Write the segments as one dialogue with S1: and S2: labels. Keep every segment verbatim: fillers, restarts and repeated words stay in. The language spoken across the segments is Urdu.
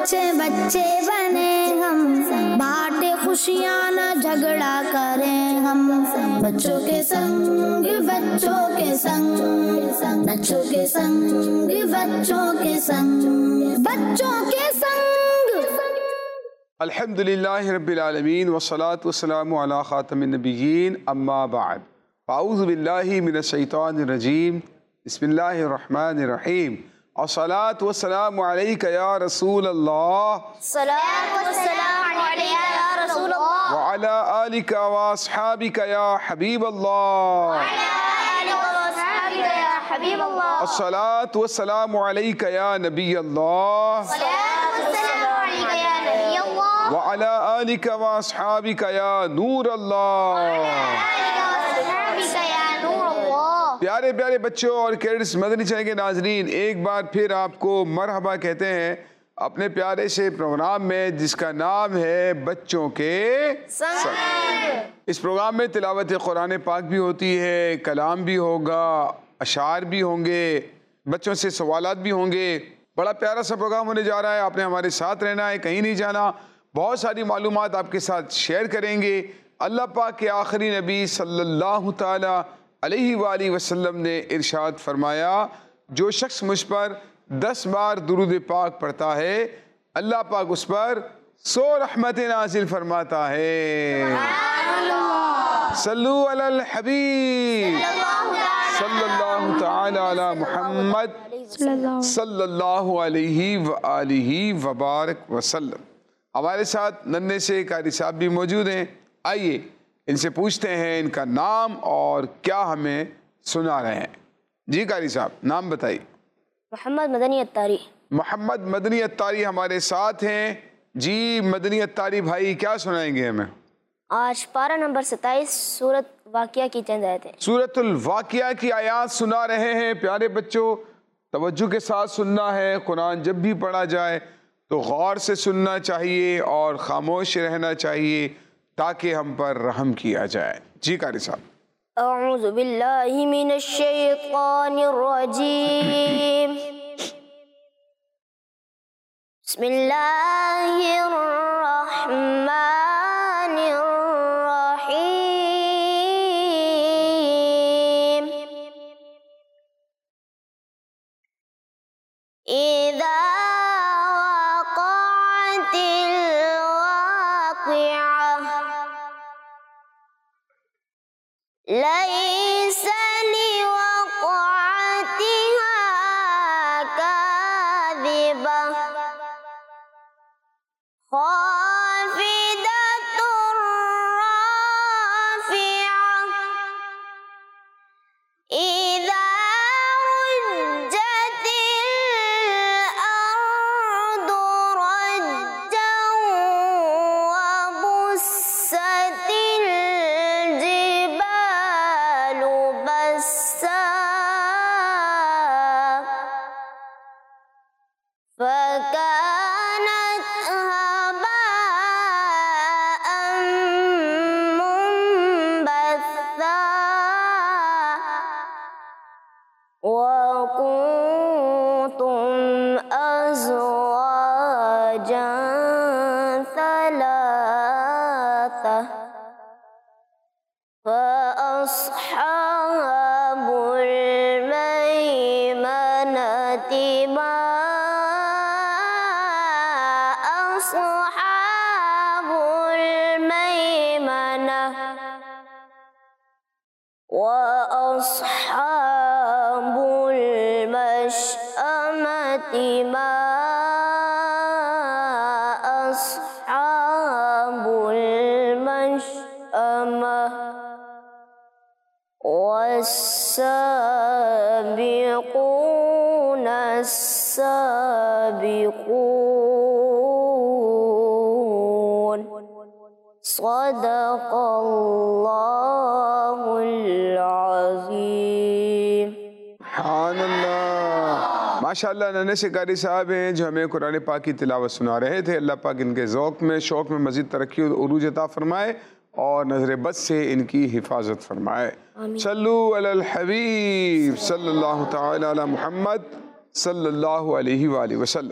S1: بچے بچے بنے ہم، بانٹے خوشیاں نہ جھگڑا کریں ہم، بچوں کے سنگ بچوں کے سنگ، بچوں کے سنگ بچوں کے سنگ، بچوں کے سنگ۔
S2: الحمدللہ رب العالمین والصلاة والسلام علی خاتم النبیین، اما بعد، اعوذ باللہ من الشیطان الرجیم، بسم اللہ الرحمن الرحیم، الصلاة والسلام علیک یا رسول اللہ،
S1: صلاۃ والسلام علیک یا رسول اللہ،
S2: وعلی آلک واصحابک یا حبیب اللہ،
S1: حبیب اللہ،
S2: الصلاة والسلام علیک یا نبی اللہ، وعلی آلک واصحابک یا نور اللہ۔ پیارے پیارے بچوں اور کیڈس مدنی چینل کے ناظرین، ایک بار پھر آپ کو مرحبا کہتے ہیں اپنے پیارے سے پروگرام میں جس کا نام ہے بچوں کے سنگ۔ اس پروگرام میں تلاوت قرآن پاک بھی ہوتی ہے، کلام بھی ہوگا، اشعار بھی ہوں گے، بچوں سے سوالات بھی ہوں گے۔ بڑا پیارا سا پروگرام ہونے جا رہا ہے، آپ نے ہمارے ساتھ رہنا ہے، کہیں نہیں جانا۔ بہت ساری معلومات آپ کے ساتھ شیئر کریں گے۔ اللہ پاک کے آخری نبی صلی اللہ تعالی علیہ وآلہ وسلم نے ارشاد فرمایا، جو شخص مجھ پر دس بار درود پاک پڑھتا ہے، اللہ پاک اس پر سو رحمت نازل فرماتا ہے۔ صلو علی الحبیب صلی اللہ تعالی علی محمد صلی اللہ علیہ وآلہ وبارک وسلم۔ ہمارے ساتھ ننھے سے قاری صاحب بھی موجود ہیں، آئیے ان سے پوچھتے ہیں ان کا نام اور کیا ہمیں سنا رہے ہیں۔ جی قاری صاحب، نام بتائیے۔
S3: محمد مدنی اتاری۔
S2: محمد مدنی اتاری ہمارے ساتھ ہیں۔ جی مدنی اتاری بھائی، کیا سنائیں گے ہمیں؟
S3: آج پارہ نمبر ستائیس سورت واقعہ کی چند آیتیں۔
S2: سورت الواقعہ کی آیات سنا رہے ہیں۔ پیارے بچوں، توجہ کے ساتھ سننا ہے۔ قرآن جب بھی پڑھا جائے تو غور سے سننا چاہیے اور خاموش رہنا چاہیے تاکہ ہم پر رحم کیا جائے۔ جی قاری صاحب۔
S3: اعوذ باللہ من الشیطان الرجیم، بسم اللہ الرحمن الرحیم، اذا وقعت ليس لوقعتها كاذبة خافضة رافعة إذا رجت الأرض رجا وبست الجبال بسا فكانت هباء منبثا وكنتم أزواجا ثلاثة فأصحاب الميمنة ما أصحاب الميمنة وأصحاب المشأمة ما أصحاب المشأمة والسابقون السابقون۔ صدق اللہ العظیم۔
S2: سبحان اللہ۔ ماشاءاللہ ننھے سے قاری صاحب ہیں جو ہمیں قرآن پاک کی تلاوت سنا رہے تھے۔ اللہ پاک ان کے ذوق میں شوق میں مزید ترقی اور عروج عطا فرمائے اور نظر بد سے ان کی حفاظت فرمائے۔ صلو علی الحبیب صلی اللہ تعالی علی محمد صلی اللہ علیہ وآلہ وسلم۔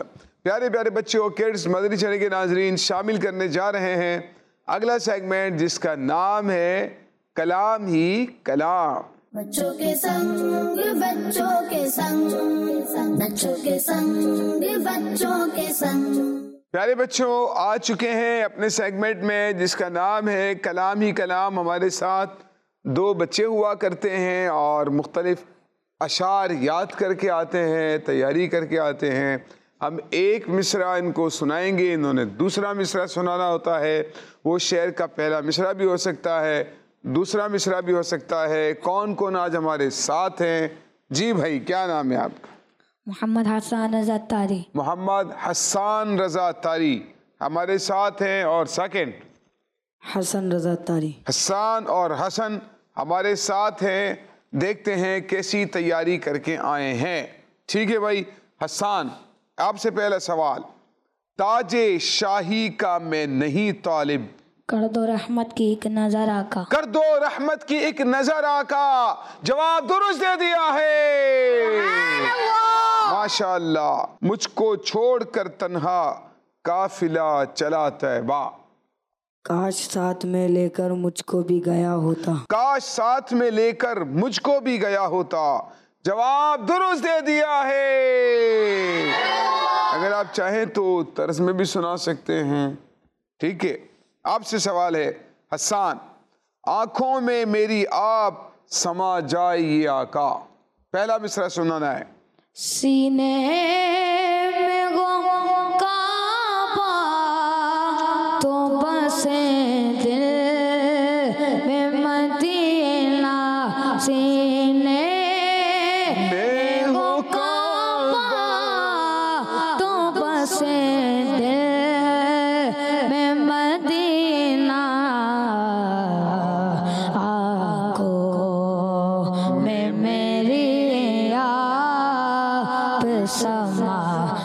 S2: پیارے پیارے بچوں، کڈس مدنی چینل کے ناظرین، شامل کرنے جا رہے ہیں اگلا سیگمنٹ جس کا نام ہے کلام ہی کلام۔
S1: بچوں کے سنگ بچوں کے سنگ بچوں کے سنگ بچوں کے سنگ۔
S2: پیارے بچوں، آ چکے ہیں اپنے سیگمنٹ میں جس کا نام ہے کلام ہی کلام۔ ہمارے ساتھ دو بچے ہوا کرتے ہیں اور مختلف اشعار یاد کر کے آتے ہیں، تیاری کر کے آتے ہیں۔ ہم ایک مصرع ان کو سنائیں گے، انہوں نے دوسرا مصرع سنانا ہوتا ہے۔ وہ شعر کا پہلا مصرع بھی ہو سکتا ہے، دوسرا مصرع بھی ہو سکتا ہے۔ کون کون آج ہمارے ساتھ ہیں؟ جی بھائی، کیا نام ہے آپ کا؟
S4: محمد حسان رضا تاری۔
S2: محمد حسان رضا تاری ہمارے ساتھ ہیں۔ اور سیکنڈ؟
S4: حسن رضا تاری۔
S2: حسان اور حسن ہمارے ساتھ ہیں۔ دیکھتے ہیں کیسی تیاری کر کے آئے ہیں۔ ٹھیک ہے بھائی، حسان آپ سے پہلا سوال۔ تاج شاہی کا میں نہیں طالب،
S4: کر دو رحمت کی ایک نظر آقا،
S2: کر دو رحمت کی ایک نظر آقا۔ جواب درست دے دیا ہے، ماشاء اللہ۔ مجھ کو چھوڑ کر تنہا قافلہ چلا طیبہ،
S4: کاش ساتھ میں لے کر مجھ کو بھی گیا ہوتا،
S2: کاش ساتھ میں لے کر مجھ کو بھی گیا ہوتا۔ جواب درست دے دیا ہے۔ اگر آپ چاہیں تو طرز میں بھی سنا سکتے ہیں۔ ٹھیک ہے، آپ سے سوال ہے حسان۔ آنکھوں میں میری آپ سما جائے یہ آقا، پہلا مصرع سنانا ہے۔
S4: سینے میں غم کعبہ تو بسے دل میں مدینہ، سینے میں غم کعبہ تو بسے دل میں مدینہ، آنکھوں میں میری سما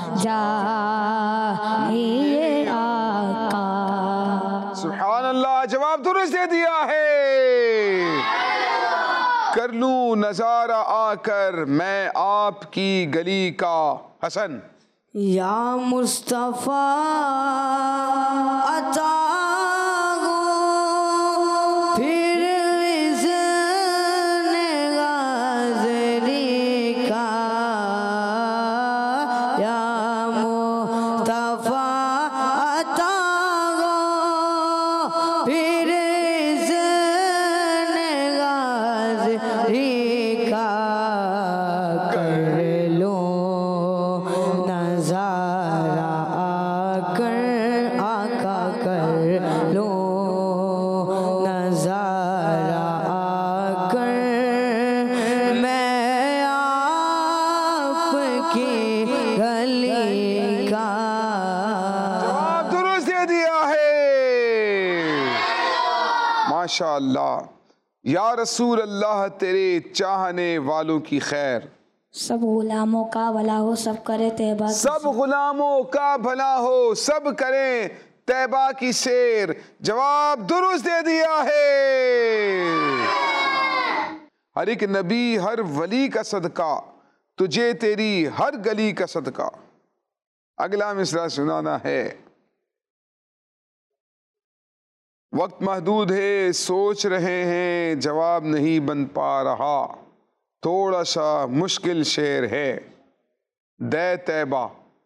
S4: جائے آقا۔
S2: سبحان اللہ، جواب درست دے دیا ہے۔ کر لوں نظارہ آ کر میں آپ کی گلی کا، حسن۔
S4: یا مصطفیٰ عطا گو پھر اذن غازری کا، یا مصطفیٰ عطا گو پھر اذن غازری کا، کر لوں نظارہ آ کر آقا، کر لوں نظارہ آ کر میں آپ کی گلی کا۔
S2: جواب درست دے دیا ہے، ماشاء اللہ۔ یا رسول اللہ تیرے چاہنے والوں کی خیر،
S4: سب غلاموں کا بھلا ہو، سب کرے طیبہ کی
S2: سب غلاموں کا بھلا ہو، سب کریں طیبہ کی سیر۔ جواب درست دے دیا ہے۔ ہر ایک نبی، ہر ولی کا صدقہ، تجھے تیری ہر گلی کا صدقہ۔ اگلا مصرع سنانا ہے۔ وقت محدود ہے، سوچ رہے ہیں جواب نہیں بن پا رہا، تھوڑا سا مشکل شعر ہے۔ دے طیبہ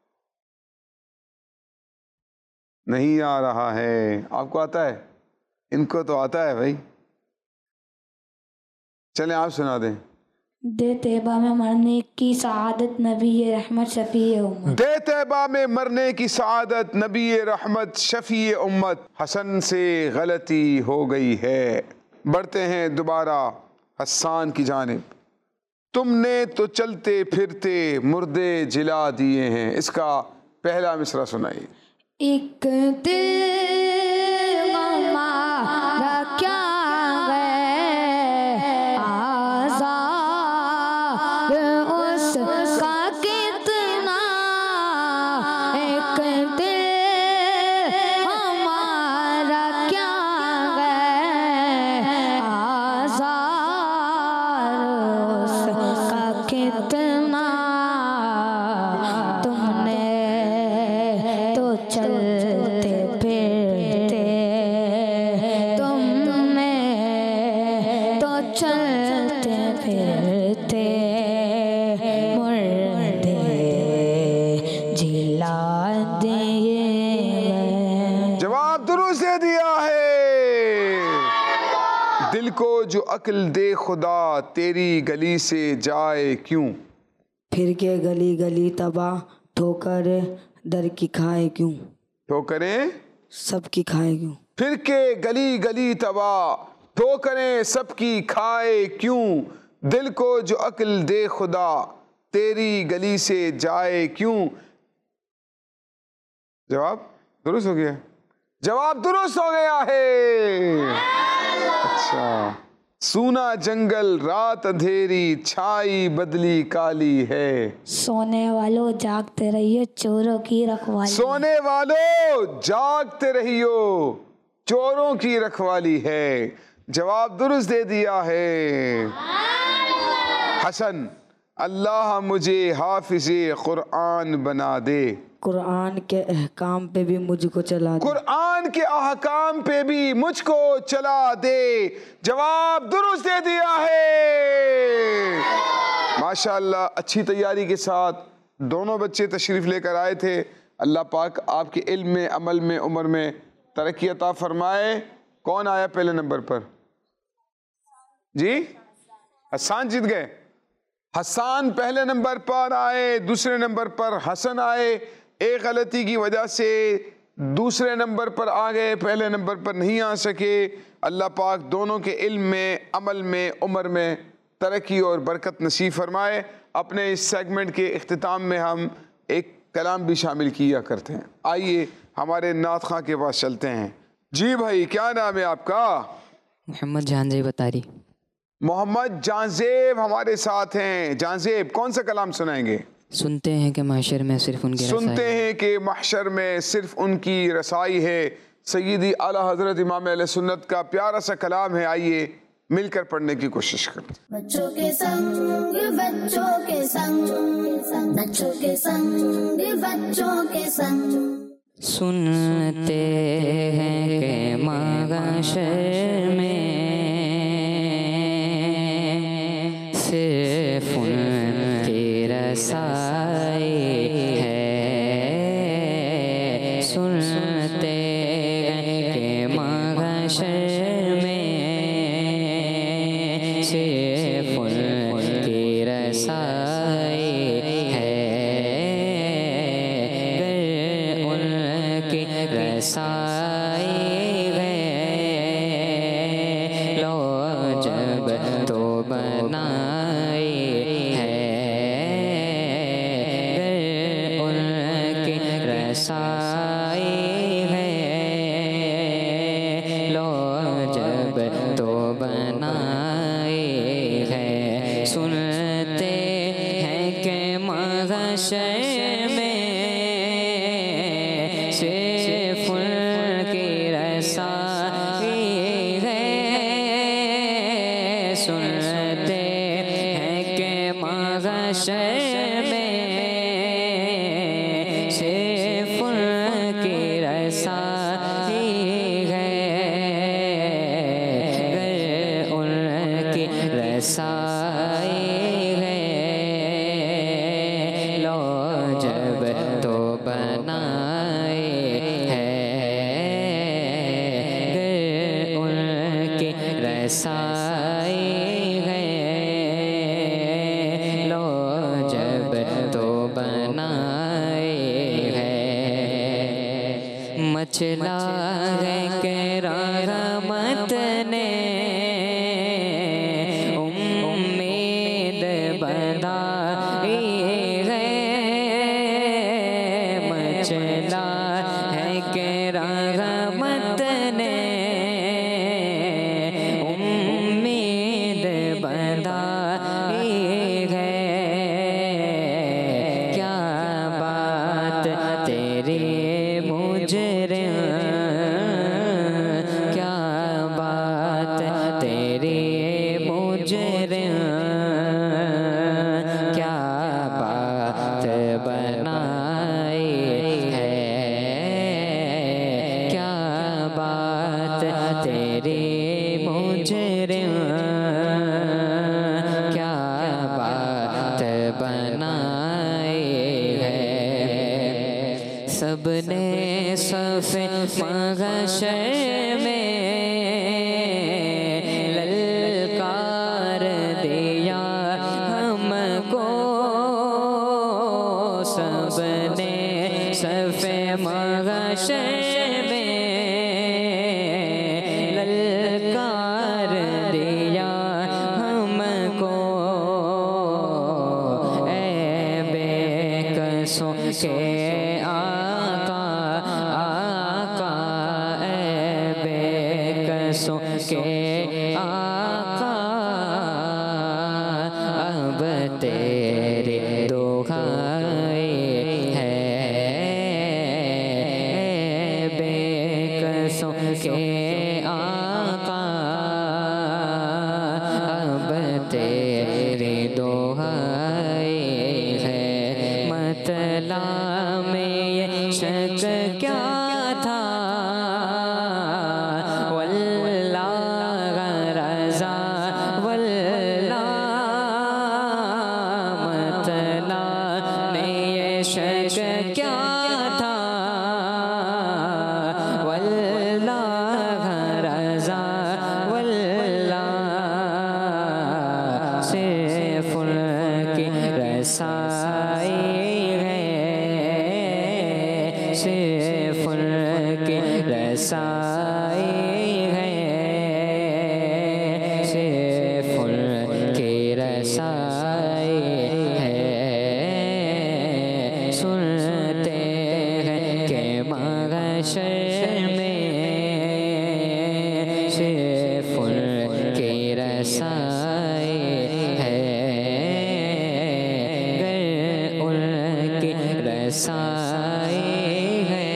S2: نہیں آ رہا ہے، آپ کو آتا ہے؟ ان کو تو آتا ہے بھائی، چلیں آپ سنا دیں۔
S4: دے طیبہ میں مرنے کی سعادت نبی رحمت شفیع امت،
S2: دے طیبہ میں مرنے کی سعادت نبی رحمت شفیع امت۔ حسن سے غلطی ہو گئی ہے۔ بڑھتے ہیں دوبارہ حسان کی جانب۔ تم نے تو چلتے پھرتے مردے جلا دیے ہیں، اس کا پہلا مصرع سنائیے۔
S4: ایک دل ہمارا کیا غیر آزار، اس کا کتنا، ایک دل ہمارا کیا غیر آزار، اس کا کتنا تم نے کھلا دیے.
S2: جواب درست دے دیا ہے. دل کو جو عقل دے خدا تیری گلی سے جائے کیوں.
S5: پھر کے گلی گلی تباہ ٹھوکر در کی کھائے کیوں.
S2: ٹھوکریں
S5: سب کی کھائے کیوں.
S2: پھر کے گلی گلی تباہ ٹھوکریں سب کی کھائے کیوں. دل کو جو عقل دے خدا تیری گلی سے جائے کیوں. جواب درست ہو گیا. جواب درست ہو گیا ہے. اچھا. سونا جنگل رات اندھیری چھائی بدلی کالی ہے.
S4: سونے والوں جاگتے رہیے چوروں کی رکھوالی.
S2: سونے والوں جاگتے رہیو چوروں کی رکھوالی ہے. جواب درست دے دیا ہے. حسن. اللہ مجھے حافظ قرآن بنا دے.
S5: قرآن کے احکام پہ بھی مجھ کو چلا دے.
S2: قرآن کے احکام پہ بھی مجھ کو چلا دے. جواب درست دے دیا ہے. ماشاءاللہ اچھی تیاری کے ساتھ دونوں بچے تشریف لے کر آئے تھے. اللہ پاک آپ کے علم میں عمل میں عمر میں ترقی عطا فرمائے. کون آیا پہلے نمبر پر؟ جی حسان جیت گئے. حسان پہلے نمبر پر آئے. دوسرے نمبر پر حسن آئے. ایک غلطی کی وجہ سے دوسرے نمبر پر آ گئے, پہلے نمبر پر نہیں آ سکے. اللہ پاک دونوں کے علم میں عمل میں عمر میں ترقی اور برکت نصیب فرمائے. اپنے اس سیگمنٹ کے اختتام میں ہم ایک کلام بھی شامل کیا کرتے ہیں. آئیے ہمارے نعت خواں کے پاس چلتے ہیں. جی بھائی کیا نام ہے آپ کا؟
S6: محمد جہانزیب اتاری.
S2: محمد جہانزیب ہمارے ساتھ ہیں. جہانزیب کون سا کلام سنائیں گے؟
S6: سنتے ہیں کہ محشر میں صرف ان کی رسائی
S2: سنتے ہیں کہ محشر میں صرف ان کی رسائی ہے. سیدی اعلیٰ حضرت امام اہل سنت کا پیارا سا کلام ہے. آئیے مل کر پڑھنے کی کوشش کرتے ہیں.
S1: بچوں کے سنگ بچوں کے سنگ بچوں کے سنگ بچوں کے سنگ
S6: سنتے ہیں کہ محشر میں صرف ان کی رسائی ہے. سنتے ہیں کہ محشر میں صرف ان کی رسائی ہے. گر ان کی رسائی ہے لو جب تو بنائی ہے. گر ان کی رسائی ہے لو جب تو بنائی ہے. سنتے ہیں کہ محشر میں صرف ان کی رسائی ہے. سنتے ہیں کہ محشر میں صرف ان کی رسائی ہے. گر ان کی رسائی ہے لو جب تو بنائی ہے. گر ان کی رسائی ہے لو جب تو بنائی ہے. مچلا ہے کہ رحمت نے امید بندائی ہے. مچلا ہے کہ رحمت نے امید بندائی ہے. کیا بات تیری مجرم کیا بات تیری مجرم کیا بات بنائی ہے. کیا بات تیری مجرم کیا بات بنائی ہے. سب نے صف محشر میں للکار دیا ہم کو، سب نے صف محشر میں للکار دیا ہم کو، اے بے کسوں کے آقا آقا، اے بے کسوں کے آقا، اب تیری دعائیں ہے، اے بے کسوں کے آقا، اب تیری دعائیں ہے، مطلع میں یہ شک کیا تھا، واللہ رضا واللہ، مطلع میں یہ شک کیا تھا، واللہ رضا واللہ، صرف ان کی رسائی ہے، صرف ان کی رسائی ہے، صرف ان کی رسائی ہے، سنتے ہیں کہ محشر میں صرف ان کی رسائی ہے، گر ان کی رسائی ہے،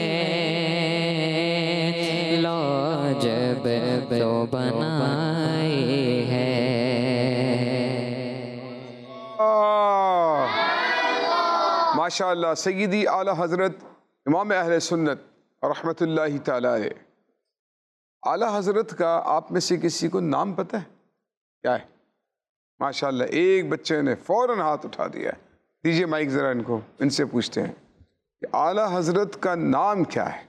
S6: لو جب تو بنائی ہے۔
S2: ماشاء اللہ، سیدی اعلیٰ حضرت امام اہل سنت رحمۃ اللہ تعالیٰ علیہ، اعلیٰ حضرت کا آپ میں سے کسی کو نام پتہ ہے کیا ہے؟ ماشاء اللہ، ایک بچے نے فوراً ہاتھ اٹھا دیا ہے۔ دیجیے مائک ذرا ان کو، ان سے پوچھتے ہیں کہ اعلیٰ حضرت کا نام کیا ہے؟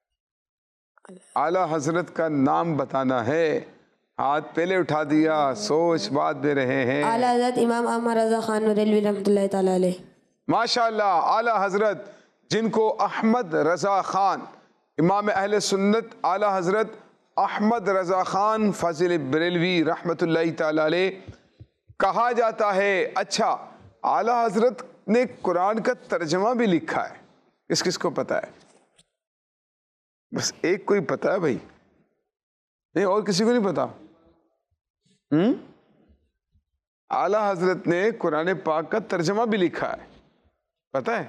S2: اعلیٰ حضرت کا نام بتانا ہے، ہاتھ پہلے اٹھا دیا، سوچ بات دے رہے ہیں۔
S7: اعلیٰ حضرت امام احمد رضا خان بریلوی رحمۃ اللہ تعالیٰ علیہ۔
S2: ماشاءاللہ، اعلیٰ حضرت جن کو احمد رضا خان، امام اہل سنت اعلیٰ حضرت احمد رضا خان فاضل بریلوی رحمۃ اللہ تعالیٰ علیہ کہا جاتا ہے۔ اچھا، اعلیٰ حضرت نے قرآن کا ترجمہ بھی لکھا ہے، کس کس کو پتا ہے؟ بس ایک کو ہی پتا ہے بھائی، نہیں اور کسی کو نہیں پتا؟ ہم اعلیٰ حضرت نے قرآن پاک کا ترجمہ بھی لکھا ہے، پتا ہے؟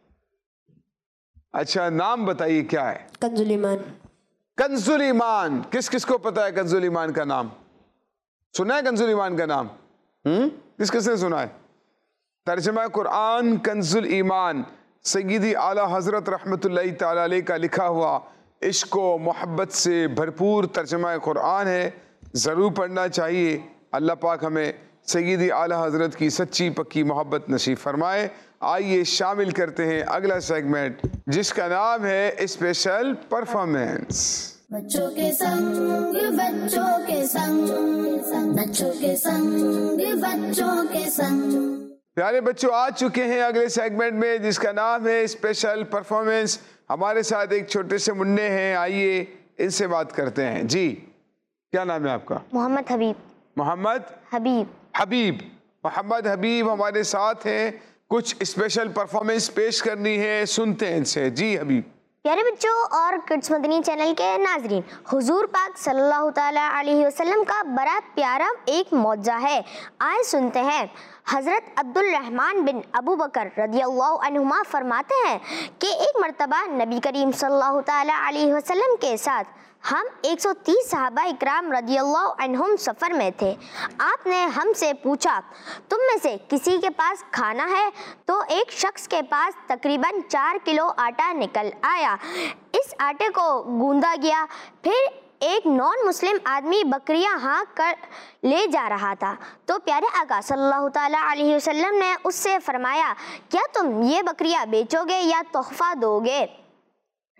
S2: اچھا، نام بتائیے کیا ہے؟
S7: کنز الایمان۔
S2: کنز الایمان، کس کس کو پتا ہے کنز الایمان کا نام؟ سنا ہے کنز الایمان کا نام؟ ہم کس کس نے سنا ہے؟ ترجمہ قرآن کنز الایمان سیدی اعلیٰ حضرت رحمۃ اللہ تعالیٰ علیہ کا لکھا ہوا عشق و محبت سے بھرپور ترجمہ قرآن ہے، ضرور پڑھنا چاہیے۔ اللہ پاک ہمیں سیدی اعلیٰ حضرت کی سچی پکی محبت نصیب فرمائے۔ آئیے شامل کرتے ہیں اگلا سیگمنٹ جس کا نام ہے اسپیشل پرفارمنس۔
S1: بچوں کے سنگ بچوں کے سنگ، بچوں کے سنگ بچوں کے سنگ۔
S2: پیارے بچوں، آ چکے ہیں اگلے سیگمنٹ میں جس کا نام ہے اسپیشل پرفارمنس۔ ہمارے ساتھ ایک چھوٹے سے منڈے ہیں، آئیے ان سے بات کرتے ہیں۔ جی، کیا نام ہے آپ کا؟
S3: محمد حبیب۔
S2: محمد
S3: حبیب
S2: حبیب محمد حبیب ہمارے ساتھ ہیں، کچھ اسپیشل پرفارمنس پیش کرنی ہے، سنتے ہیں ان سے۔ جی حبیب۔
S3: پیارے بچوں اور کڈس مدنی چینل کے ناظرین، حضور پاک صلی اللہ تعالیٰ علیہ وسلم کا بڑا پیارا ایک معجزہ ہے، آئے سنتے ہیں۔ حضرت عبد الرحمن بن ابو بکر رضی اللہ عنہما فرماتے ہیں کہ ایک مرتبہ نبی کریم صلی اللہ تعالیٰ علیہ وسلم کے ساتھ ہم ایک سو تیس صحابہ اکرام رضی اللہ عنہم سفر میں تھے۔ آپ نے ہم سے پوچھا، تم میں سے کسی کے پاس کھانا ہے؟ تو ایک شخص کے پاس تقریباً چار کلو آٹا نکل آیا۔ اس آٹے کو گوندا گیا۔ پھر ایک نان مسلم آدمی بکریاں ہانک کر لے جا رہا تھا، تو پیارے آقا صلی اللہ تعالیٰ علیہ وسلم نے اس سے فرمایا، کیا تم یہ بکریاں بیچو گے یا تحفہ دو گے؟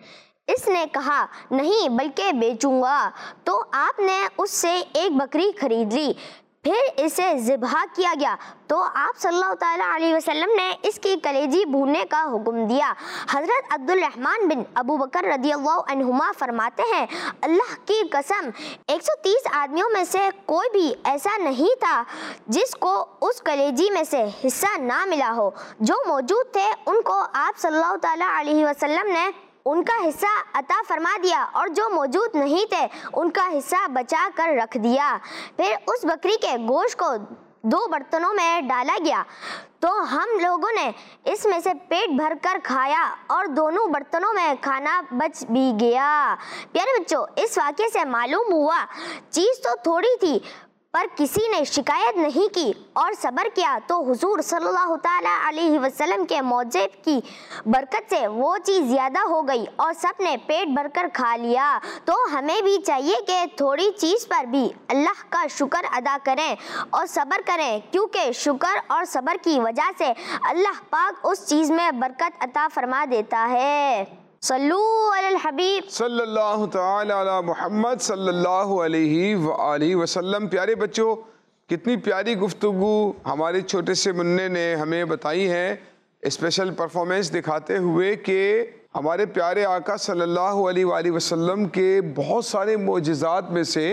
S3: اس نے کہا نہیں بلکہ بیچوں گا۔ تو آپ نے اس سے ایک بکری خرید لی، پھر اسے ذبح کیا گیا تو آپ صلی اللہ تعالیٰ علیہ وسلم نے اس کی کلیجی بھوننے کا حکم دیا۔ حضرت عبد الرحمن بن ابو بکر رضی اللہ عنہما فرماتے ہیں اللہ کی قسم ایک سو تیس آدمیوں میں سے کوئی بھی ایسا نہیں تھا جس کو اس کلیجی میں سے حصہ نہ ملا ہو۔ جو موجود تھے ان کو آپ صلی اللہ تعالیٰ علیہ وسلم نے ان کا حصہ عطا فرما دیا، اور جو موجود نہیں تھے ان کا حصہ بچا کر رکھ دیا۔ پھر اس بکری کے گوشت کو دو برتنوں میں ڈالا گیا تو ہم لوگوں نے اس میں سے پیٹ بھر کر کھایا اور دونوں برتنوں میں کھانا بچ بھی گیا۔ پیارے بچوں، اس واقعے سے معلوم ہوا چیز تو تھوڑی تھی پر کسی نے شکایت نہیں کی اور صبر کیا تو حضور صلی اللہ تعالیٰ علیہ وسلم کے معجزے کی برکت سے وہ چیز زیادہ ہو گئی اور سب نے پیٹ بھر کر کھا لیا۔ تو ہمیں بھی چاہیے کہ تھوڑی چیز پر بھی اللہ کا شکر ادا کریں اور صبر کریں، کیونکہ شکر اور صبر کی وجہ سے اللہ پاک اس چیز میں برکت عطا فرما دیتا ہے۔ صلو علی الحبیب
S2: صلی اللہ تعالی علی محمد صلی اللہ علیہ وآلہ وسلم۔ پیارے بچوں، کتنی پیاری گفتگو ہمارے چھوٹے سے منع نے ہمیں بتائی ہے، اسپیشل پرفارمنس دکھاتے ہوئے کہ ہمارے پیارے آقا صلی اللہ علیہ وآلہ وسلم کے بہت سارے معجزات میں سے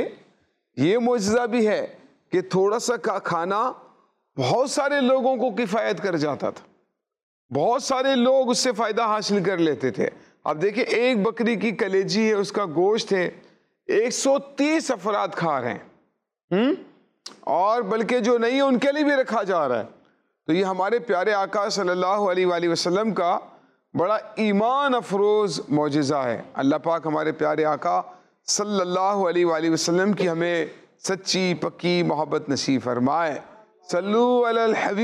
S2: یہ معجزہ بھی ہے کہ تھوڑا سا کھانا بہت سارے لوگوں کو کفایت کر جاتا تھا، بہت سارے لوگ اس سے فائدہ حاصل کر لیتے تھے۔ اب دیکھیں ایک بکری کی کلیجی ہے، اس کا گوشت ہے، ایک سو تیس افراد کھا رہے ہیں، اور بلکہ جو نہیں ہے ان کے لیے بھی رکھا جا رہا ہے۔ تو یہ ہمارے پیارے آقا صلی اللہ علیہ وآلہ وسلم کا بڑا ایمان افروز معجزہ ہے۔ اللہ پاک ہمارے پیارے آقا صلی اللہ علیہ وآلہ وسلم کی ہمیں سچی پکی محبت نصیب فرمائے۔ صلو علی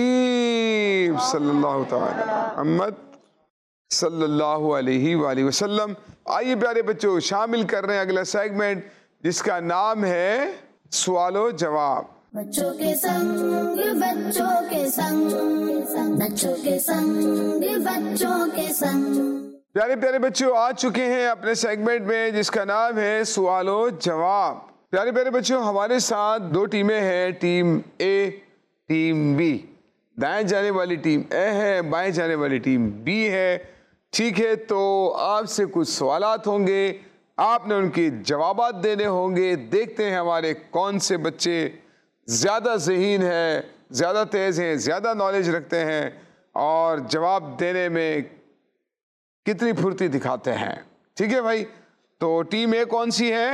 S2: الحبیب صلی اللہ تعالی محمد صلی اللہ علیہ وآلہ وسلم۔ آئیے پیارے بچوں شامل کر رہے ہیں اگلا سیگمنٹ جس کا نام ہے سوال و جواب۔
S1: بچوں کے سنگ بچوں کے سنگ بچوں کے سنگ بچوں کے سنگ۔
S2: پیارے پیارے بچوں آ چکے ہیں اپنے سیگمنٹ میں جس کا نام ہے سوال و جواب۔ پیارے پیارے بچوں ہمارے ساتھ دو ٹیمیں ہیں، ٹیم اے ٹیم بی۔ دائیں جانے والی ٹیم اے ہے، بائیں جانے والی ٹیم بی ہے، ٹھیک ہے؟ تو آپ سے کچھ سوالات ہوں گے، آپ نے ان کے جوابات دینے ہوں گے۔ دیکھتے ہیں ہمارے کون سے بچے زیادہ ذہین ہیں، زیادہ تیز ہیں، زیادہ نالج رکھتے ہیں اور جواب دینے میں کتنی پھرتی دکھاتے ہیں، ٹھیک ہے بھائی؟ تو ٹیم اے کون سی ہے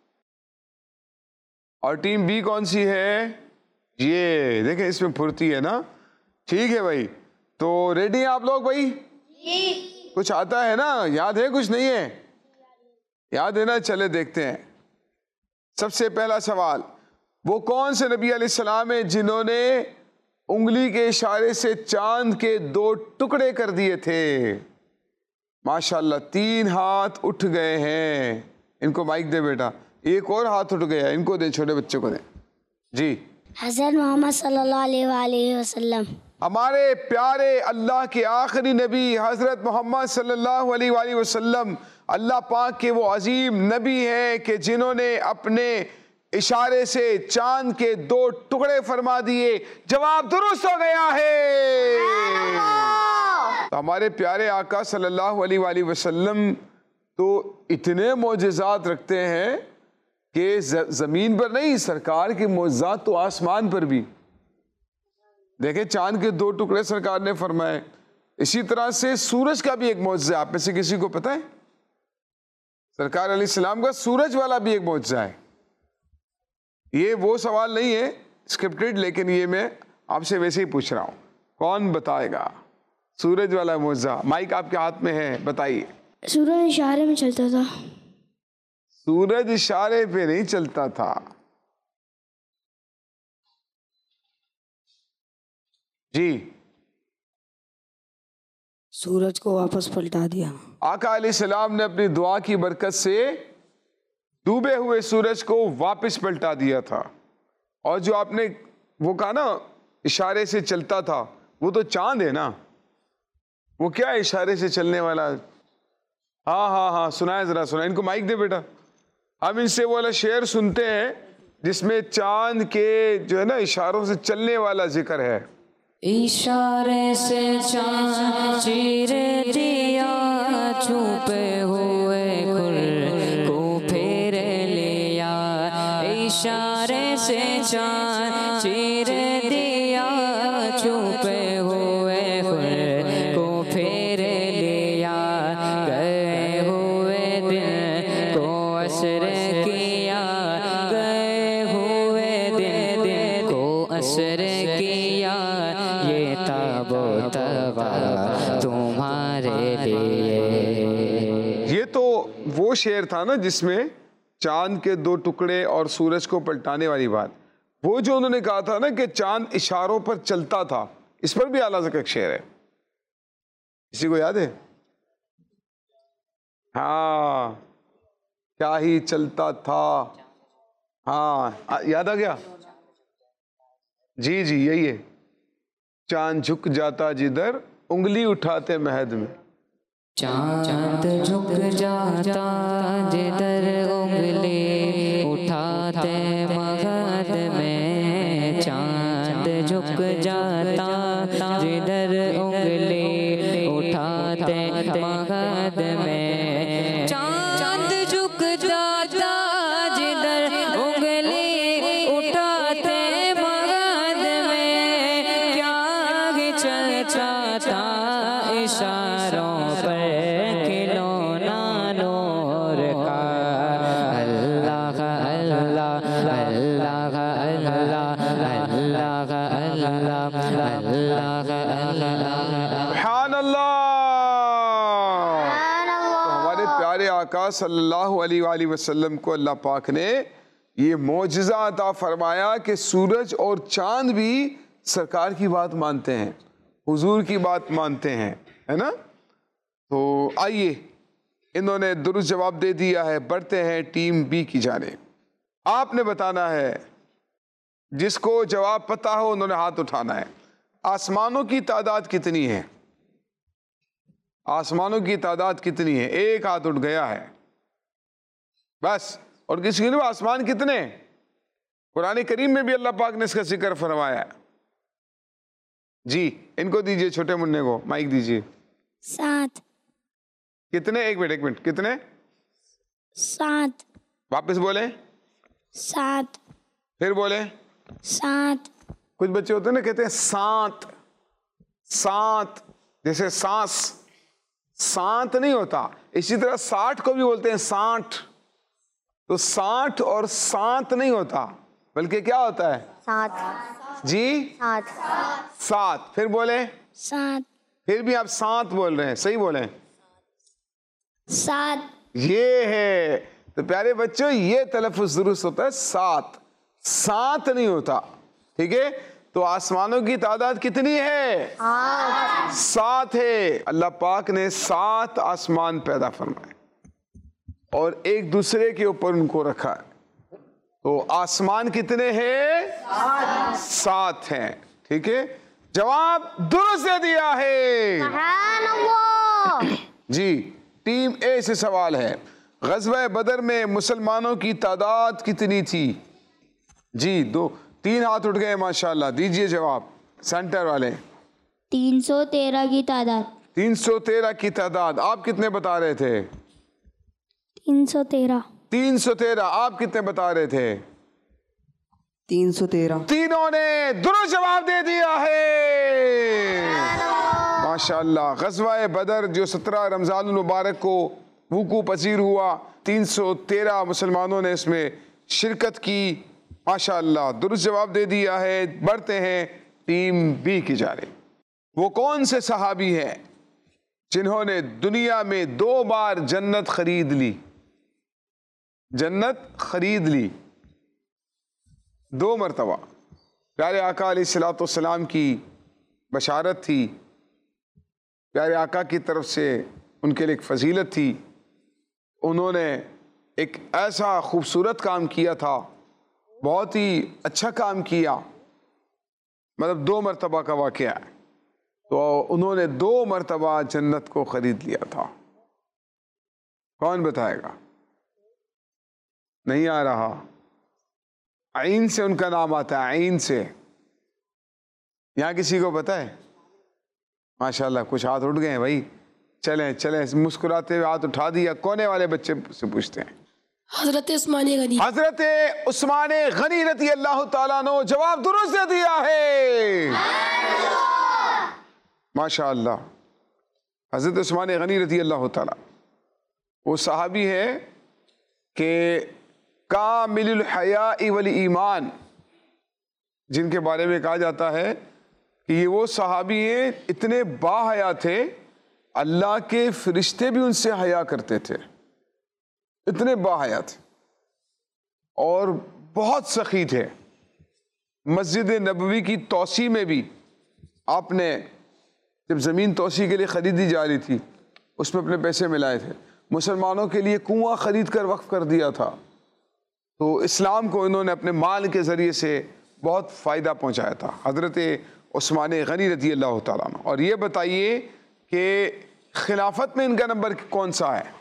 S2: اور ٹیم بی کون سی ہے؟ یہ دیکھیں اس میں پھرتی ہے نا، ٹھیک ہے بھائی؟ تو ریڈی ہیں آپ لوگ بھائی؟ کچھ آتا ہے نا، یاد ہے کچھ نہیں ہے؟ یاد ہے نا؟ چلے دیکھتے ہیں۔ سب سے پہلا سوال، وہ کون سے نبی علیہ السلام ہیں جنہوں نے انگلی کے اشارے سے چاند کے دو ٹکڑے کر دیے تھے؟ ماشاءاللہ تین ہاتھ اٹھ گئے ہیں۔ ان کو مائک دے بیٹا، ایک اور ہاتھ اٹھ گیا، ان کو دیں، چھوٹے بچوں کو دیں جی۔
S8: حضرت محمد صلی اللہ علیہ وآلہ وسلم۔
S2: ہمارے پیارے اللہ کے آخری نبی حضرت محمد صلی اللہ علیہ وآلہ وسلم اللہ پاک کے وہ عظیم نبی ہیں کہ جنہوں نے اپنے اشارے سے چاند کے دو ٹکڑے فرما دیے۔ جواب درست ہو گیا ہے۔ تو ہمارے پیارے آقا صلی اللہ علیہ وآلہ وسلم تو اتنے معجزات رکھتے ہیں کہ زمین پر نہیں، سرکار کے معجزات تو آسمان پر بھی۔ دیکھیں چاند کے دو ٹکڑے سرکار نے فرمائے۔ اسی طرح سے سورج کا بھی ایک معجزہ، آپ میں سے کسی کو پتہ ہے؟ سرکار علیہ السلام کا سورج والا بھی ایک معجزہ ہے۔ یہ وہ سوال نہیں ہے اسکرپٹڈ، لیکن یہ میں آپ سے ویسے ہی پوچھ رہا ہوں، کون بتائے گا سورج والا معجزہ؟ مائک آپ کے ہاتھ میں ہے، بتائیے۔
S8: سورج اشارے میں چلتا تھا۔
S2: سورج اشارے پہ نہیں چلتا تھا جی۔
S5: سورج کو واپس پلٹا دیا۔
S2: آقا علیہ السلام نے اپنی دعا کی برکت سے ڈوبے ہوئے سورج کو واپس پلٹا دیا تھا۔ اور جو آپ نے وہ کہا نا اشارے سے چلتا تھا، وہ تو چاند ہے نا، وہ کیا اشارے سے چلنے والا؟ ہاں ہاں ہاں سنائے ذرا سنائے، ان کو مائک دے بیٹا. ہم ان سے وہ والا شعر سنتے ہیں جس میں چاند کے جو ہے نا اشاروں سے چلنے والا ذکر ہے.
S6: اشارے سے چاند چیر دیا، چھپے ہوئے کھر کو پھیر لیا. اشارے سے چاند چیر دیا، چھپے ہوئے کھر کو پھیر لیا. گئے ہوئے دن کو عصر کیا، گئے ہوئے دن دن کو عصر کیا. یہ تاب و تبا تمہارے لیے.
S2: یہ تو وہ شعر تھا نا جس میں چاند کے دو ٹکڑے اور سورج کو پلٹانے والی بات. وہ جو انہوں نے کہا تھا نا کہ چاند اشاروں پر چلتا تھا، اس پر بھی اعلیٰ ذکر ایک شعر ہے. کسی کو یاد ہے؟ ہاں، کیا ہی چلتا تھا. ہاں یاد آ گیا. جی جی یہی ہے. چاند جھک جاتا جدھر انگلی اٹھاتے مہد میں.
S6: چاند جھک جاتا جدھر انگلی اٹھاتے مہد میں. چاند جھک جاتا جدھر انگلی اٹھاتے مہد میں. چاند جھک جاتا جدھر انگلی اٹھاتے مہد میں. کیا ہی چلتا تھا اشاروں پر کھلونا نور کا. اللہ اللہ اللہ اللہ اللہ اللہ اللہ.
S2: سبحان اللہ. تو ہمارے پیارے آقا صلی اللہ علیہ وآلہ وسلم کو اللہ پاک نے یہ معجزہ عطا فرمایا کہ سورج اور چاند بھی سرکار کی بات مانتے ہیں، حضور کی بات مانتے ہیں، ہے نا. تو آئیے انہوں نے درست جواب دے دیا ہے. بڑھتے ہیں ٹیم بی کی جانب. آپ نے بتانا ہے، جس کو جواب پتہ ہو انہوں نے ہاتھ اٹھانا ہے. آسمانوں کی تعداد کتنی ہے؟ آسمانوں کی تعداد کتنی ہے؟ ایک ہاتھ اٹھ گیا ہے بس. اور کسی نے آسمان کتنے؟ قرآن کریم میں بھی اللہ پاک نے اس کا ذکر فرمایا ہے. جی ان کو دیجئے، چھوٹے منع کو مائک دیجئے.
S8: سات.
S2: کتنے؟ ایک منٹ ایک منٹ کتنے؟
S8: سات.
S2: واپس بولیں.
S8: سات.
S2: پھر بولیں.
S8: سات.
S2: کچھ بچے ہوتے ہیں نا کہتے ہیں سات سات، جیسے سانس. سانت نہیں ہوتا. اسی طرح ساٹھ کو بھی بولتے ہیں ساٹھ. تو ساٹھ اور سات نہیں ہوتا، بلکہ کیا ہوتا ہے؟
S3: سات.
S2: جی
S3: سات.
S2: سات. پھر بولیں.
S8: سات.
S2: پھر بھی آپ سات بول رہے ہیں، صحیح بولیں.
S8: سات.
S2: یہ ہے. تو پیارے بچوں یہ تلفظ درست ہوتا ہے سات، سات نہیں ہوتا. ٹھیک ہے. تو آسمانوں کی تعداد کتنی ہے؟ سات ہے. اللہ پاک نے سات آسمان پیدا فرمائے اور ایک دوسرے کے اوپر ان کو رکھا ہے. تو آسمان کتنے ہیں؟ سات ہیں. ٹھیک ہے. جواب درست دے دیا ہے.
S3: سبحان اللہ.
S2: جی ٹیم اے سے سوال ہے، غزوہ بدر میں مسلمانوں کی تعداد کتنی تھی؟ جی دو تین ہاتھ اٹھ گئے ماشاءاللہ. دیجئے جواب سینٹر والے.
S8: تین سو تیرہ کی تعداد.
S2: تین سو تیرہ کی تعداد. آپ کتنے بتا رہے تھے؟
S8: تین سو تیرہ.
S2: تین سو تیرہ. آپ کتنے بتا رہے تھے؟
S5: تین سو تیرہ.
S2: تینوں نے درست جواب دے دیا ہے ماشاءاللہ. غزوہ بدر جو سترہ رمضان المبارک کو وقوع پذیر ہوا، تین سو تیرہ مسلمانوں نے اس میں شرکت کی ماشاءاللہ. درست جواب دے دیا ہے. بڑھتے ہیں ٹیم بی کی جانب. وہ کون سے صحابی ہیں جنہوں نے دنیا میں دو بار جنت خرید لی؟ جنت خرید لی دو مرتبہ. پیارے آقا علیہ الصلوۃ والسلام کی بشارت تھی، پیارے آقا کی طرف سے ان کے لیے ایک فضیلت تھی. انہوں نے ایک ایسا خوبصورت کام کیا تھا، بہت ہی اچھا کام کیا، مطلب دو مرتبہ کا واقعہ ہے. تو انہوں نے دو مرتبہ جنت کو خرید لیا تھا. کون بتائے گا؟ نہیں آ رہا. عین سے ان کا نام آتا ہے, عین سے. یہاں کسی کو پتا ہے؟ ماشاءاللہ کچھ ہاتھ اٹھ گئے ہیں بھائی. چلیں چلیں, مسکراتے ہوئے ہاتھ اٹھا دیا. کونے والے بچے سے پوچھتے ہیں.
S7: حضرت عثمان غنی.
S2: حضرت عثمان غنی رضی اللہ تعالیٰ عنہ. جواب درست دے دیا ہے. ماشاءاللہ. حضرت عثمان غنی رضی اللہ تعالیٰ وہ صحابی ہے کہ کامل الحیاء والایمان, جن کے بارے میں کہا جاتا ہے کہ یہ وہ صحابی ہیں اتنے با حیا تھے, اللہ کے فرشتے بھی ان سے حیا کرتے تھے, اتنے با حیا تھے اور بہت سخی تھے. مسجد نبوی کی توسیع میں بھی آپ نے جب زمین توسیع کے لیے خریدی جا رہی تھی اس میں اپنے پیسے ملائے تھے. مسلمانوں کے لیے کنواں خرید کر وقف کر دیا تھا. تو اسلام کو انہوں نے اپنے مال کے ذریعے سے بہت فائدہ پہنچایا تھا, حضرت عثمان غنی رضی اللہ تعالیٰ عنہ. اور یہ بتائیے کہ خلافت میں ان کا نمبر کون سا ہے؟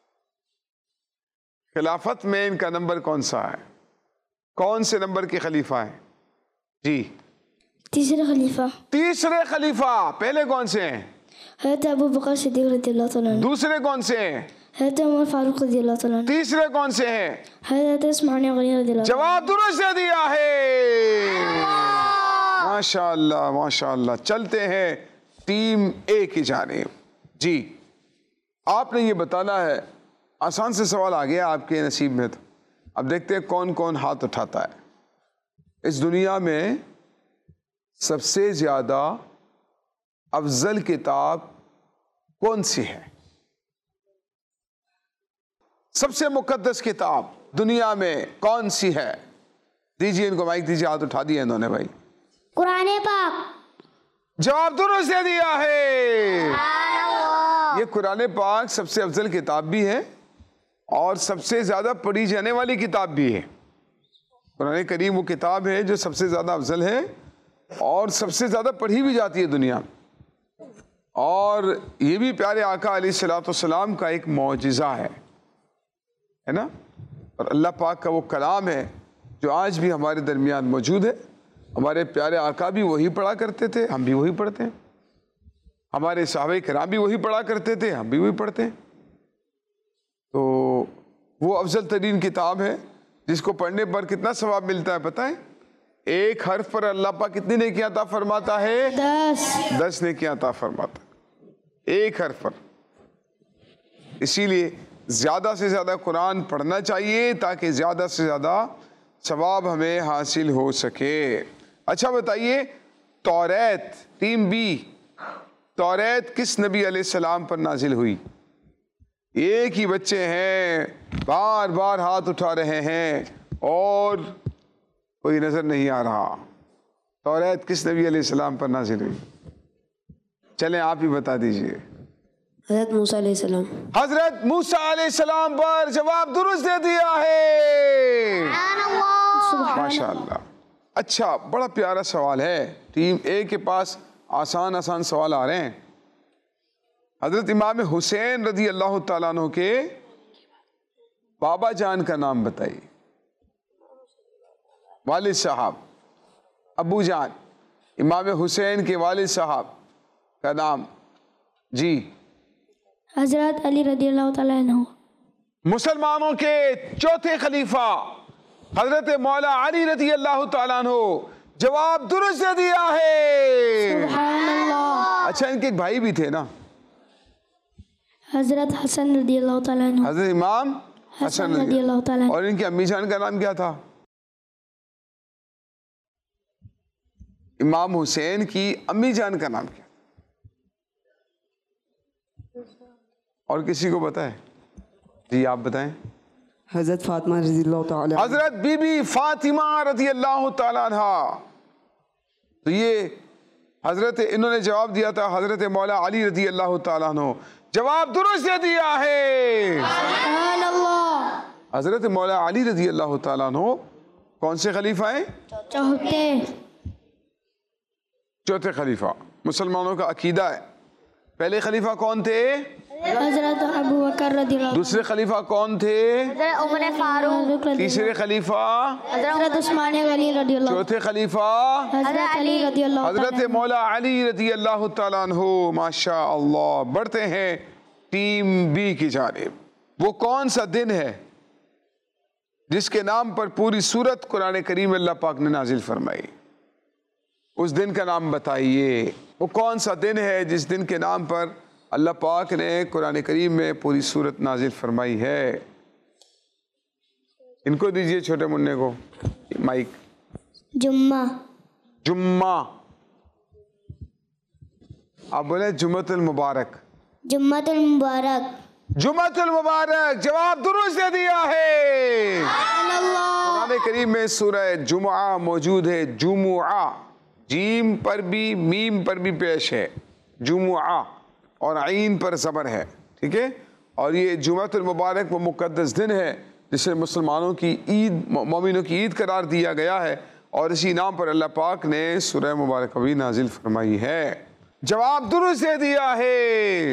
S2: خلافت میں ان کا نمبر کون سا ہے؟ کون سے نمبر کے خلیفہ ہیں؟ جی
S8: تیسرے خلیفہ.
S2: تیسرے خلیفہ. پہلے کون سے ہیں؟
S8: حضرت ابو بکر صدیق رضی اللہ تعالیٰ عنہ.
S2: دوسرے کون سے ہیں؟
S8: حضرت عمر فاروق رضی اللہ تعالیٰ عنہ.
S2: تیسرے کون سے ہیں؟
S8: حضرت عثمان غنی رضی اللہ.
S2: جواب درست دے دیا ہے. ماشاءاللہ ماشاءاللہ. چلتے ہیں ٹیم اے کی جانب. جی آپ نے یہ بتانا ہے, آسان سے سوال آ گیا آپ کے نصیب میں. تو اب دیکھتے ہیں کون کون ہاتھ اٹھاتا ہے. اس دنیا میں سب سے زیادہ افضل کتاب کون سی ہے؟ سب سے مقدس کتاب دنیا میں کون سی ہے؟ دیجیے ان کو مائک دیجیے. ہاتھ اٹھا دیا انہوں نے بھائی.
S8: قرآن پاک.
S2: جواب درست دے دیا ہے. یہ قرآن پاک سب سے افضل کتاب بھی ہے اور سب سے زیادہ پڑھی جانے والی کتاب بھی ہے. قرآن کریم وہ کتاب ہے جو سب سے زیادہ افضل ہے اور سب سے زیادہ پڑھی بھی جاتی ہے دنیا میں. اور یہ بھی پیارے آقا علیہ الصلوۃ والسلام کا ایک معجزہ ہے ہے نا. اور اللہ پاک کا وہ کلام ہے جو آج بھی ہمارے درمیان موجود ہے. ہمارے پیارے آقا بھی وہی پڑھا کرتے تھے, ہم بھی وہی پڑھتے ہیں. ہمارے صحابہ کرام بھی وہی پڑھا کرتے تھے, ہم بھی وہی پڑھتے ہیں. تو وہ افضل ترین کتاب ہے جس کو پڑھنے پر کتنا ثواب ملتا ہے پتہ ہے؟ ایک حرف پر اللہ پاک کتنی نیکیاں عطا فرماتا ہے؟
S8: دس.
S2: دس نیکیاں عطا فرماتا ہے ایک حرف پر. اسی لیے زیادہ سے زیادہ قرآن پڑھنا چاہیے تاکہ زیادہ سے زیادہ ثواب ہمیں حاصل ہو سکے. اچھا بتائیے, توریت ٹیم بی, توریت کس نبی علیہ السلام پر نازل ہوئی؟ ایک ہی بچے ہیں, بار بار ہاتھ اٹھا رہے ہیں اور کوئی نظر نہیں آ رہا. توریت کس نبی علیہ السلام پر نازل ہوئی؟ چلیں آپ ہی بتا دیجئے.
S7: حضرت موسیٰ علیہ السلام.
S2: حضرت موسیٰ علیہ السلام پر. جواب درست دے دیا ہے. ماشاءاللہ. اچھا, بڑا پیارا سوال ہے. ٹیم اے کے پاس آسان آسان سوال آ رہے ہیں. حضرت امام حسین رضی اللہ تعالیٰ عنہ کے بابا جان کا نام بتائیے. والد صاحب, ابو جان, امام حسین کے والد صاحب کا نام. جی
S8: حضرت علی رضی اللہ تعالیٰ عنہ.
S2: مسلمانوں کے چوتھے خلیفہ حضرت مولا علی رضی اللہ تعالیٰ عنہ. جواب درست دے دیا ہے.
S8: سبحان اللہ.
S2: اچھا, ان کے ایک بھائی بھی تھے نا,
S8: حضرت حسن رضی اللہ تعالیٰ عنہ.
S2: حضرت امام
S8: حسن رضی اللہ تعالیٰ عنہ.
S2: اور ان کی امی جان کا نام کیا تھا؟ امام حسین کی امی جان کا نام کیا؟ اور کسی کو پتا ہے؟ جی آپ بتائیں.
S5: حضرت فاطمہ رضی اللہ تعالی.
S2: حضرت بی بی فاطمہ رضی اللہ تعالیٰ عنہ. تو یہ حضرت انہوں نے جواب دیا تھا حضرت مولا علی رضی اللہ تعالیٰ عنہ. جواب درست دے دیا ہے.
S8: سبحان اللہ.
S2: حضرت مولا علی رضی اللہ تعالیٰ عنہ کون سے خلیفہ ہیں؟
S8: چوتھے.
S2: چوتھے خلیفہ. مسلمانوں کا عقیدہ ہے. پہلے خلیفہ کون تھے؟
S8: حضرت ابو بکر رضی اللہ
S2: دوسرے خلیفہ کون تھے؟
S3: حضرت عمر فاروق،
S2: تیسرے خلیفہ؟
S8: حضرت عثمان غنی رضی اللہ،
S2: چوتھے خلیفہ؟
S8: حضرت علی رضی اللہ،
S2: حضرت مولا علی رضی اللہ تعالیٰ عنہ۔ ماشاء اللہ، بڑھتے ہیں ٹیم بی کی جانب۔ وہ کون سا دن ہے جس کے نام پر پوری سورت قرآن کریم اللہ پاک نے نازل فرمائی؟ اس دن کا نام بتائیے۔ وہ کون سا دن ہے جس دن کے نام پر اللہ پاک نے قرآن کریم میں پوری سورت نازل فرمائی ہے؟ ان کو دیجئے چھوٹے منع کو مائک۔
S8: جمعہ،
S2: جمعہ۔ آپ بولیں جمعۃ المبارک۔
S8: جمعۃ المبارک،
S2: جمعۃ المبارک، جواب درست دے دیا ہے۔ قرآن کریم میں سورہ جمعہ موجود ہے، جمعہ، جیم پر بھی میم پر بھی پیش ہے، جمعہ، اور عین پر زبر ہے، ٹھیک ہے؟ اور یہ جمعۃ المبارک وہ مقدس دن ہے جسے مسلمانوں کی عید، مومنوں کی عید قرار دیا گیا ہے، اور اسی نام پر اللہ پاک نے سورہ مبارکہ بھی نازل فرمائی ہے۔ جواب درست دے دیا ہے۔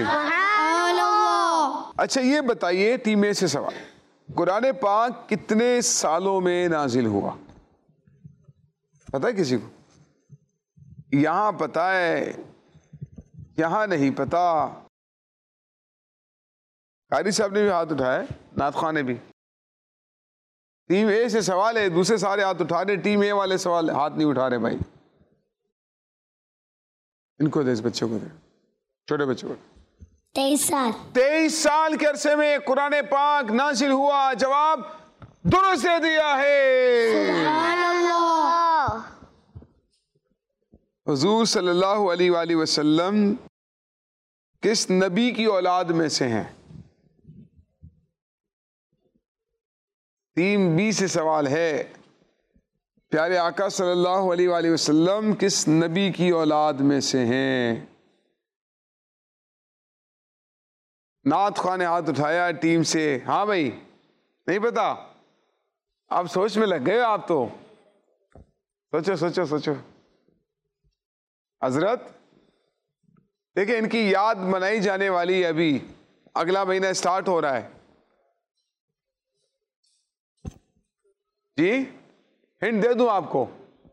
S2: اچھا یہ بتائیے ٹیم اے سے سوال، قرآن پاک کتنے سالوں میں نازل ہوا؟ پتہ ہے کسی کو؟ یہاں پتہ ہے، یہاں نہیں پتا۔ قاری صاحب نے بھی ہاتھ اٹھایا ہے، نعت خواہ نے بھی۔ ٹیم اے سے سوال ہے، دوسرے سارے ہاتھ اٹھا رہے، ٹیم اے والے سوال ہاتھ نہیں اٹھا رہے بھائی۔ ان کو دے، اس بچوں کو دے، چھوٹے بچوں کو۔
S8: تیئیس سال،
S2: تیئیس سال کے عرصے میں قرآن پاک نازل ہوا، جواب درست دے دیا ہے۔
S8: سبحان اللہ۔
S2: حضور صلی اللہ علیہ وآلہ وسلم کس نبی کی اولاد میں سے ہیں؟ ٹیم بی سے سوال ہے، پیارے آقا صلی اللہ علیہ وآلہ وسلم کس نبی کی اولاد میں سے ہیں؟ نعت خواہ نے ہاتھ اٹھایا ٹیم سے۔ ہاں بھائی، نہیں پتا؟ آپ سوچ میں لگ گئے ہو، آپ تو سوچو سوچو سوچو۔ حضرت دیکھیں، ان کی یاد منائی جانے والی ابھی اگلا مہینہ سٹارٹ ہو رہا ہے جی۔ ہنٹ دے دوں آپ کو؟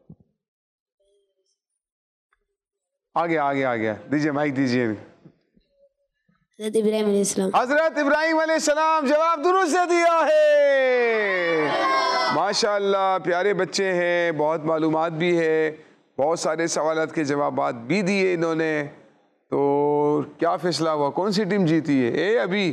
S2: آگے آگے آگے دیجئے، مائک دیجئے۔
S7: حضرت ابراہیم علیہ السلام۔
S2: حضرت ابراہیم علیہ السلام، جواب درست دے دیا ہے۔ ماشاءاللہ، پیارے بچے ہیں، بہت معلومات بھی ہے، بہت سارے سوالات کے جوابات بھی دیے انہوں نے۔ تو کیا فیصلہ ہوا؟ کون سی ٹیم جیتی ہے؟ اے ابھی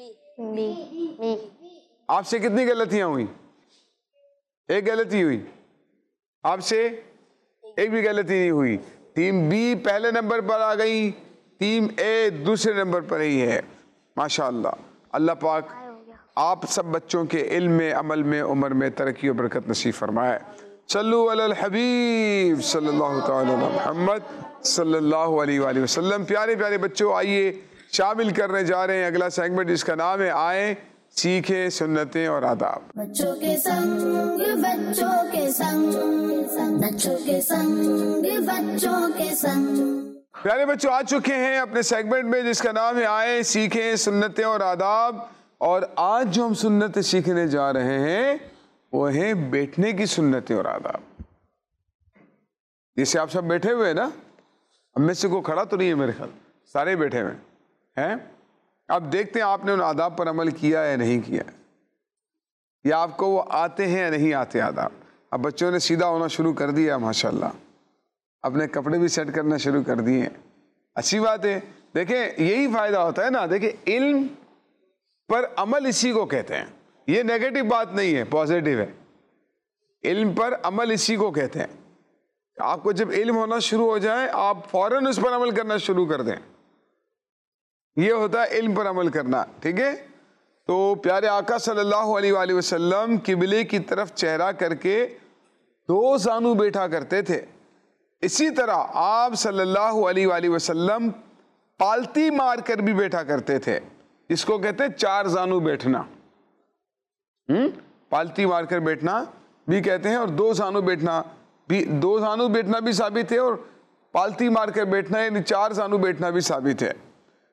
S2: آپ سے کتنی غلطیاں ہوئی؟ ایک غلطی ہوئی۔ آپ سے ایک بھی غلطی نہیں ہوئی۔ ٹیم بی پہلے نمبر پر آ گئی، ٹیم اے دوسرے نمبر پر ہی ہے۔ ماشاءاللہ، اللہ پاک آپ سب بچوں کے علم میں، عمل میں، عمر میں ترقی و برکت نصیب فرمائے۔ صلو علی الحبیب صلی اللہ تعالی علی محمد صلی اللہ علیہ وآلہ وسلم۔ پیارے پیارے بچوں، آئیے شامل کرنے جا رہے ہیں اگلا سیگمنٹ جس کا نام ہے آئیں سیکھیں سنتیں اور آداب۔
S1: بچوں کے سنگ بچوں کے سنگ، بچوں کے سنگ بچوں کے سنگ۔
S2: پیارے بچوں، آ چکے ہیں اپنے سیگمنٹ میں جس کا نام ہے آئیں سیکھیں سنتیں اور آداب، اور آج جو ہم سنتیں سیکھنے جا رہے ہیں وہ ہیں بیٹھنے کی سنتیں اور آداب۔ جیسے آپ سب بیٹھے ہوئے ہیں نا، ہم میں سے کوئی کھڑا تو نہیں ہے میرے خیال، سارے بیٹھے ہوئے ہیں۔ اب دیکھتے ہیں آپ نے ان آداب پر عمل کیا یا نہیں کیا، یا آپ کو وہ آتے ہیں یا نہیں آتے آداب۔ اب بچوں نے سیدھا ہونا شروع کر دیا ماشاءاللہ، اپنے کپڑے بھی سیٹ کرنا شروع کر دیے، اچھی بات ہے۔ دیکھیں یہی فائدہ ہوتا ہے نا، دیکھیں علم پر عمل اسی کو کہتے ہیں، یہ نیگیٹو بات نہیں ہے، پازیٹیو ہے۔ علم پر عمل اسی کو کہتے ہیں۔ آپ کو جب علم ہونا شروع ہو جائے آپ فوراً اس پر عمل کرنا شروع کر دیں، یہ ہوتا ہے علم پر عمل کرنا، ٹھیک ہے؟ تو پیارے آقا صلی اللہ علیہ وآلہ وسلم قبلے کی طرف چہرہ کر کے دو زانو بیٹھا کرتے تھے، اسی طرح آپ صلی اللہ علیہ وآلہ وسلم پالتی مار کر بھی بیٹھا کرتے تھے، اس کو کہتے ہیں چار زانو بیٹھنا۔ ہم پالتی مار کر بیٹھنا بھی کہتے ہیں، اور دو زانو بیٹھنا بھی، دو زانو بیٹھنا بھی ثابت ہے، اور پالتی مار کر بیٹھنا یعنی چار زانو بیٹھنا بھی ثابت ہے۔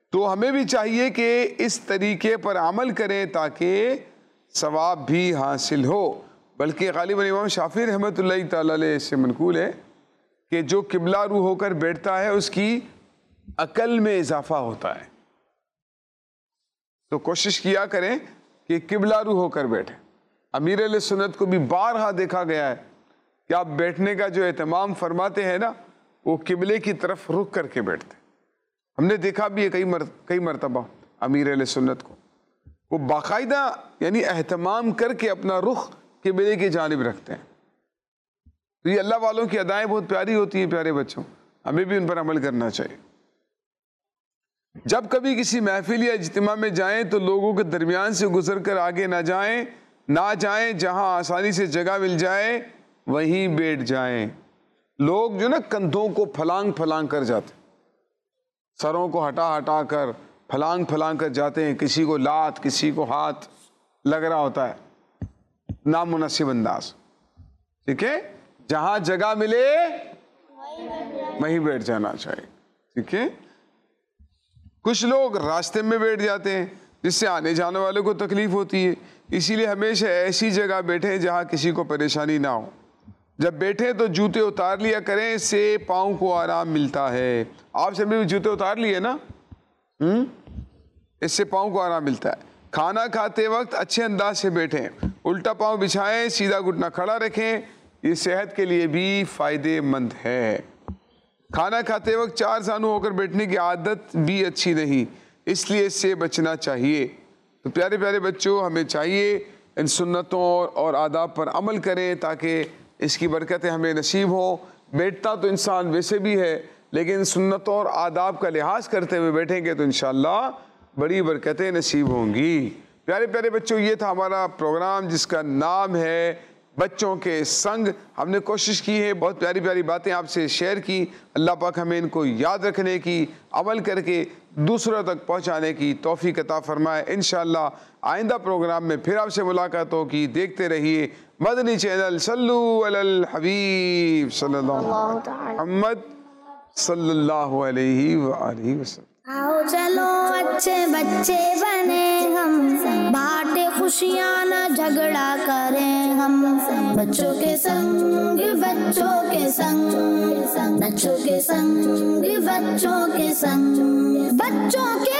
S2: تو ہمیں بھی چاہیے کہ اس طریقے پر عمل کریں تاکہ ثواب بھی حاصل ہو. بلکہ غالباً امام شافعی رحمۃ اللہ تعالی علیہ سے منقول ہے کہ جو قبلہ رو ہو کر بیٹھتا ہے اس کی عقل میں اضافہ ہوتا ہے. تو کوشش کیا کریں کہ قبلہ رو ہو کر بیٹھیں. امیر اہل سنت کو بھی بارہا دیکھا گیا ہے کہ آپ بیٹھنے کا جو اہتمام فرماتے ہیں نا وہ قبلے کی طرف رخ کر کے بیٹھتے. ہم نے دیکھا بھی ہے کئی مر... کئی مرتبہ امیر اہل سنت کو وہ باقاعدہ یعنی اہتمام کر کے اپنا رخ قبلے کی جانب رکھتے ہیں. تو یہ اللہ والوں کی ادائیں بہت پیاری ہوتی ہیں پیارے بچوں, ہمیں بھی ان پر عمل کرنا چاہیے. جب کبھی کسی محفل یا اجتماع میں جائیں تو لوگوں کے درمیان سے گزر کر آگے نہ جائیں نہ جائیں جہاں آسانی سے جگہ مل جائے وہیں بیٹھ جائیں. لوگ جو نا کندھوں کو پھلانگ پھلانگ کر جاتے, سروں کو ہٹا ہٹا کر پھلانگ پھلانگ کر جاتے ہیں. کسی کو لات کسی کو ہاتھ لگ رہا ہوتا ہے, نامناسب انداز. ٹھیک ہے, جہاں جگہ ملے وہیں بیٹھ جانا چاہیے. ٹھیک ہے, کچھ لوگ راستے میں بیٹھ جاتے ہیں جس سے آنے جانے والوں کو تکلیف ہوتی ہے. اسی لیے ہمیشہ ایسی جگہ بیٹھیں جہاں کسی کو پریشانی نہ ہو. جب بیٹھیں تو جوتے اتار لیا کریں, اس سے پاؤں کو آرام ملتا ہے. آپ سے بھی جوتے اتار لیے نا, ہم اس سے پاؤں کو آرام ملتا ہے. کھانا کھاتے وقت اچھے انداز سے بیٹھیں, الٹا پاؤں بچھائیں, سیدھا گھٹنا کھڑا رکھیں, یہ صحت کے لیے بھی فائدے مند ہے. کھانا کھاتے وقت چار زانو ہو کر بیٹھنے کی عادت بھی اچھی نہیں, اس لیے اس سے بچنا چاہیے. تو پیارے پیارے بچوں, ہمیں چاہیے ان سنتوں اور آداب پر عمل کریں تاکہ اس کی برکتیں ہمیں نصیب ہوں. بیٹھتا تو انسان ویسے بھی ہے, لیکن سنتوں اور آداب کا لحاظ کرتے ہوئے بیٹھیں گے تو انشاءاللہ بڑی برکتیں نصیب ہوں گی. پیارے پیارے بچوں, یہ تھا ہمارا پروگرام جس کا نام ہے بچوں کے سنگ. ہم نے کوشش کی ہے بہت پیاری پیاری باتیں آپ سے شیئر کی. اللہ پاک ہمیں ان کو یاد رکھنے کی, عمل کر کے دوسروں تک پہنچانے کی توفیق عطا فرمائے. انشاءاللہ آئندہ پروگرام میں پھر آپ سے ملاقات ہوگی. دیکھتے رہیے مدنی چینل. صلو علی الحبیب صلی اللہ علیہ محمد صلی اللہ علیہ وآلہ وسلم.
S1: آؤ چلو اچھے بچے بنے ہم, بانٹے خوشیاں نہ جھگڑا کریں ہم. بچوں کے سنگ بچوں کے سنگ, بچوں کے سنگ بچوں کے سنگ, بچوں کے